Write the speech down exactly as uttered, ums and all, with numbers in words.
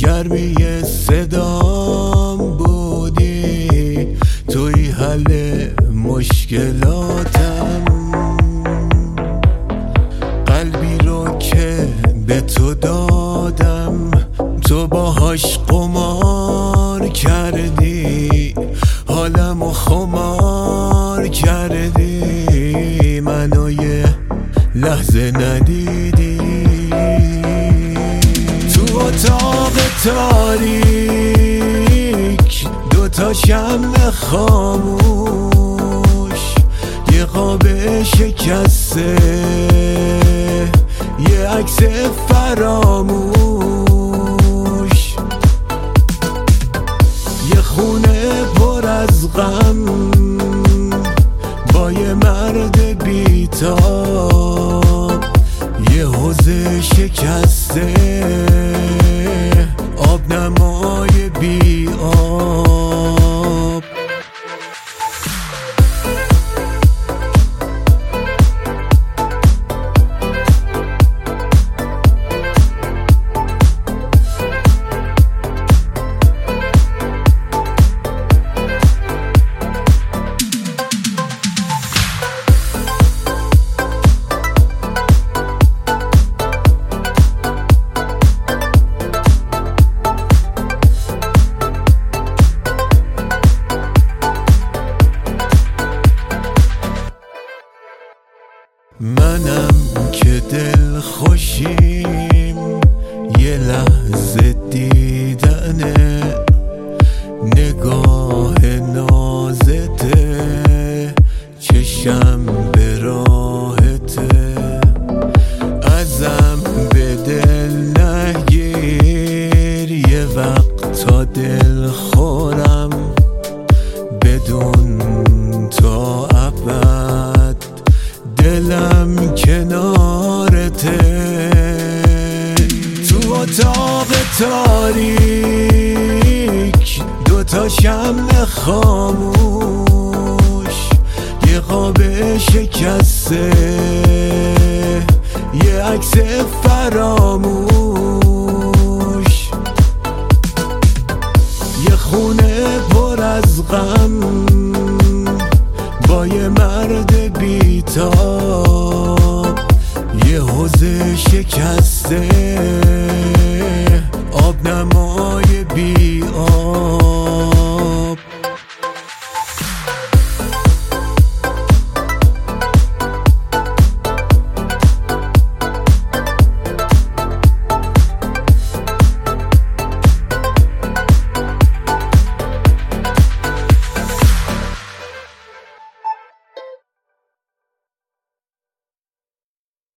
گرمی صدام بودی، توی حل مشکلاتم. قلبی رو که به تو دادم، تو باهاش قمار کردی، حالمو خمار کردی، منو یه لحظه ندیدی. تو اتاق تاریک دوتا شمع خاموش، یه قاب شکسته، یه عکس فراموش، یه خونه پر از غم با یه مرد بی‌تاب، یه حوض شکسته، آب نمای بی آب. منم که دل خوشیم یه لحظه دیدنه، نگاه نازته، چشم به راهته، ازم به دل نگیر، یه وقت تا دل خورم بدون تا ابد، دلم کنارته. تو اتاق تاریک دوتا شمع خاموش، یه قاب شکسته، یه عکس فراموش، یه خونه پر از غم